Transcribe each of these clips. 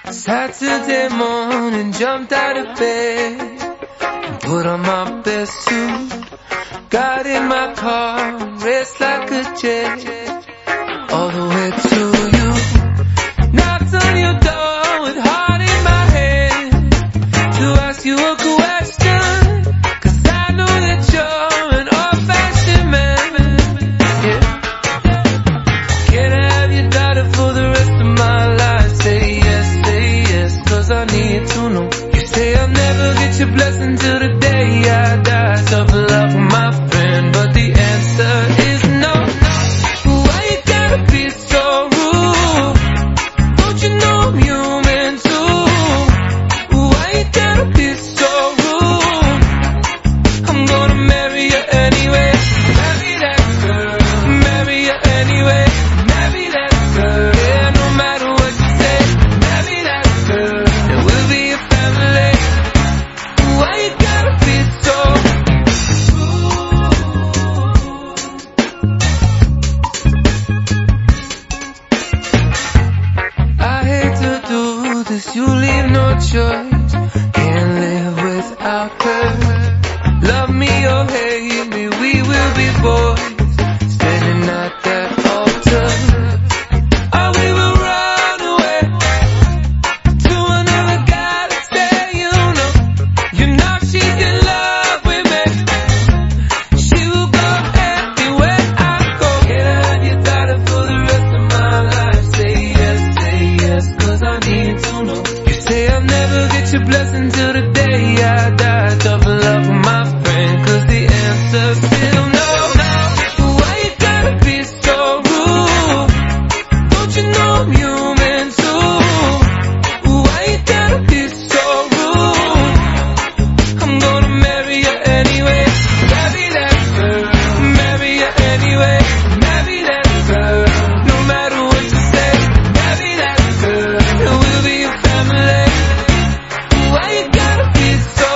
Saturday morning, jumped out of bed and put on my best suit. Got in my car, raced like a jet all the way to you. Knocked on your door with heart in my hand to ask you a question, 'cause I know that you're an old-fashioned man. Yeah. Can I have your daughter for the rest of my life? Say yes, 'cause I need to know. You say I'll never get your blessing till the day I die. Tough love for my friend, but the answer is no. Why you gotta be so rude? Don't you know I'm human too? Why you gotta be so rude? I'm gonna marry you anyway. Marry that girl. Marry you anyway. Marry that girl. Yeah, no matter what you say. Marry that girl. And we'll be a family. Why you gotta be so rude? I hate to do this, you leave no choice. Can't live without her. Love me or hate me, we will be boys, standing at that altar. Or we will run away to another guy to say, you know she's in love with me. She will go everywhere I go. Can I have your daughter for the rest of my life? Say yes, 'cause I need to know. You say I'll never get your blessing till the day I die. Tough love for my friend, 'cause the answer's still no. Why you gotta be so rude? Don't you know I'm human too? Why you gotta be so rude? I'm gonna marry you anyway. Marry that girl. Marry you anyway. Marry that girl. No matter what you say. Marry that girl. And we'll be a family. Why you gotta be so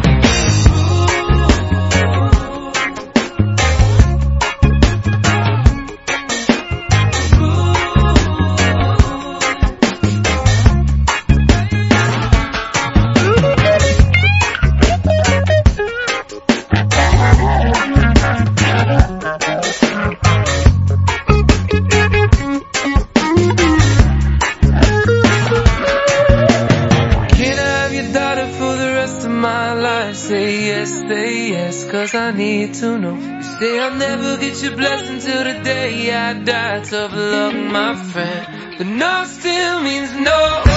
my life? Say yes, 'cause I need to know. You say I'll never get your blessing till the day I die. Tough luck, my friend, but no still means no.